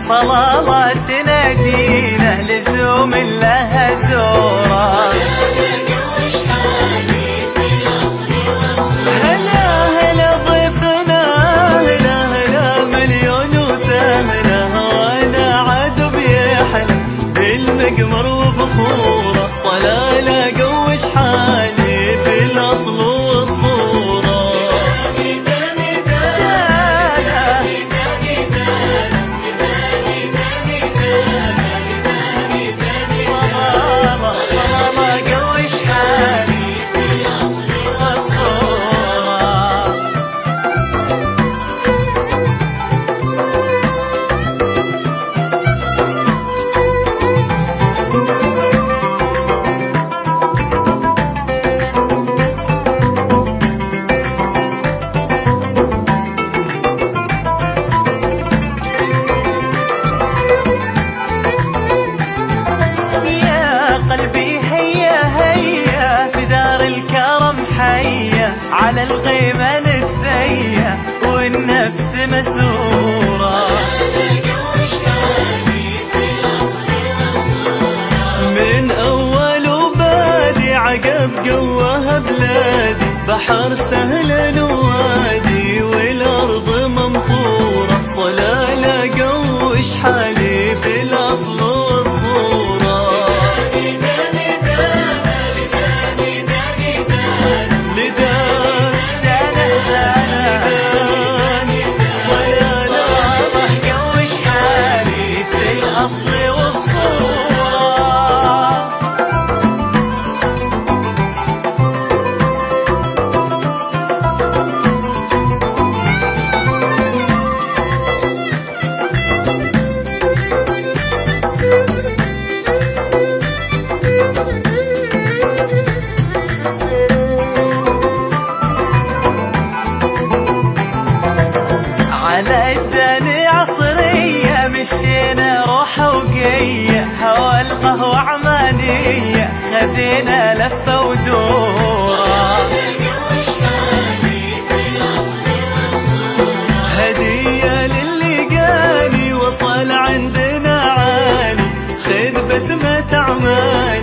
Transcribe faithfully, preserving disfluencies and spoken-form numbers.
صلالة تنادينا لزوم لها زورة. هلا هلا ضيفنا هلا هلا مليون وسهلا، وانا عاد بيحلى بالمقمر وبخوره، صلالة قوش حالي في الاصل والصورة. قلبي هيا هيا في دار الكرم حيا، على الغيمة نتفيا والنفس مسرورة. من أول وبادي عقب قوها بلادي، بحر سهل ووادي والأرض ممطورة، صلالة قوش حالي في الأصل والصورة. على الدني عصرية مشينا روح وقية، هوا القهوة عمانية خذينا لفة ودورة. هدية للي قاني وصل عندنا عاني، خذ بسمة عماني